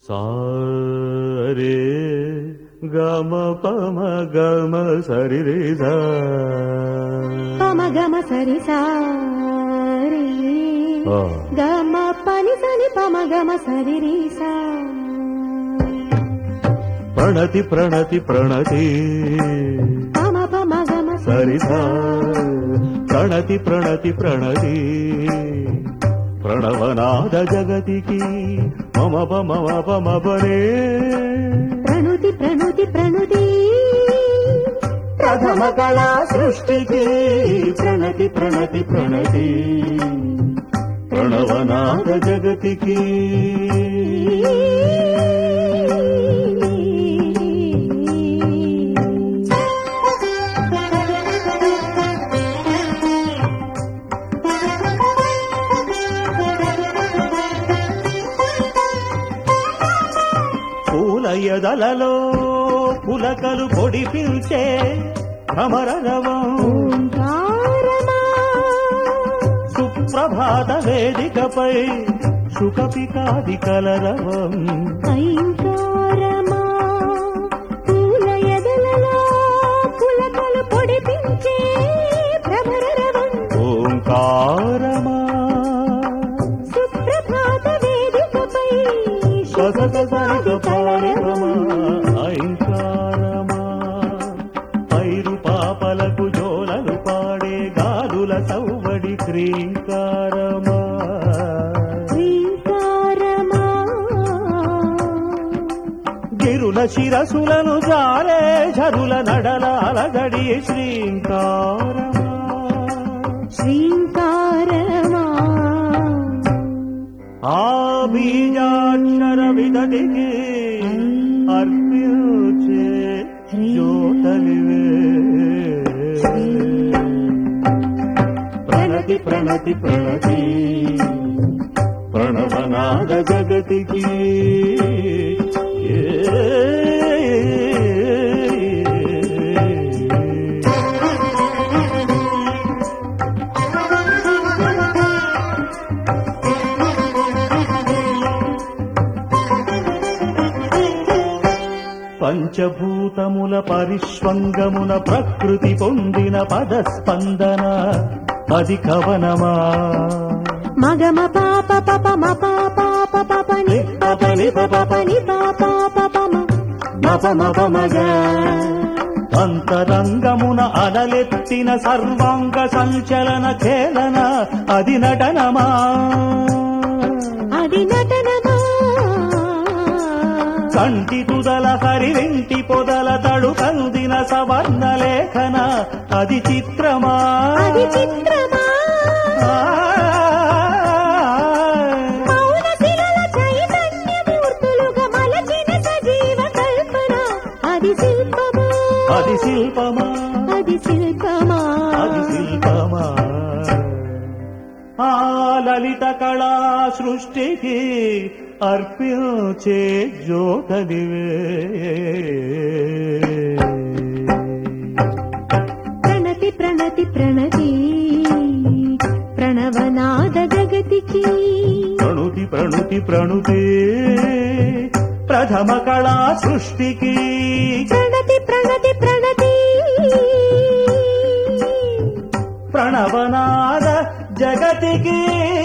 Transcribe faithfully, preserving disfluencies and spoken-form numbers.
సారే గమ పమ గమ సరి రే సా పమ గమ సరి సారి గమ పని సని పమ గమ సరి రి సా ప్రణతి ప్రణతి ప్రణతి పమ పమ గమ సరి సా ప్రణతి ప్రణతి ప్రణతి ప్రణవనాద జగతికి మమ పమ పమ పరే ప్రణుతి ప్రణుతి ప్రణుతి ప్రథమ కళా సృష్టికి ప్రణతి ప్రణతి ప్రణతి ప్రణవనాద జగతికి పూలయదలలో పులకలు పొడిపిల్చే భ్రమరరవం సుప్రభాత వేదికపై శుకపికాది కలరవం ఐంకారమా పూలయదలలో పులకలు పొడిపించే భ్రమరరవం ఓంకారమా సుప్రభాత వేదికపై ఐంకారమా పైరు పాపలకు జోలలు పాడే గాలుల సౌవడి క్రీంకారమా శ్రీంకారమా గిరుల శిరసులను జారే ఝరుల నడల అలగడి శ్రీంకారమా శ్రీంకారమా ఆ బీజాక్షర విదటికి అర్పించే జ్యోతలివే ప్రణతి ప్రణతి ప్రణతి ప్రణవనాద జగతికి పంచభూతముల పరిష్వంగమున ప్రకృతి పొందిన పదస్పందన అది కవనమా మగమ పాప పప మ పాప పప ని పప ని పప ని పాప పపమ మప మప మగ అంతరంగమున అలలెత్తిన సర్వాంగ సంచలన ఖేళన అది నటనమా అది నటనమా కంటి తుదల హరివింటి పొదల తడు కందిన సవర్ణ లేఖన అది చిత్రమా అది చిత్రమా మౌన శిలల చైతన్యమూర్తులుగా మలచిన సజీవ కల్పన అది శిల్పమా అది శిల్పమా అది శిల్పమా అది శిల్పమా ఆ లలిత కళా సృష్టికి అర్పించే జ్యోతలివే ప్రణతి ప్రణతి ప్రణతి ప్రణవనాద జగతికి ప్రణుతి ప్రణుతి ప్రణుతే ప్రథమ కళా సృష్టికి ప్రణతి ప్రణతి ప్రణతి ప్రణవనాద జగతికి